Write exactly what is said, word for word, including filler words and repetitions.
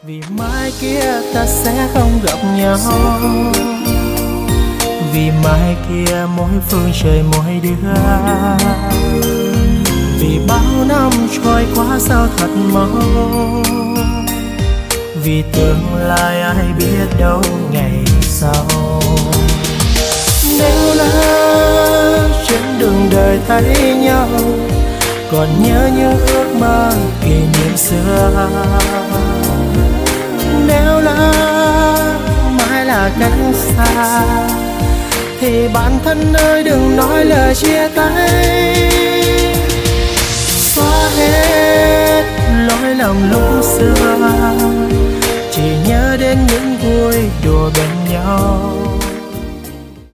Vì mai kia ta sẽ không gặp nhau, vì mai kia mỗi phương trời mỗi đứa. Vì bao năm trôi qua sao thật mau, vì tương lai ai biết đâu ngày sau. Nếu lỡ trên đường đời thấy nhau, còn nhớ những ước mơ kỷ niệm xưa. Nếu lỡ mãi là cách xa, thì bản thân ơi đừng nói lời chia tay. Xóa hết lỗi lầm lúc xưa, chỉ nhớ đến những vui đùa bên nhau.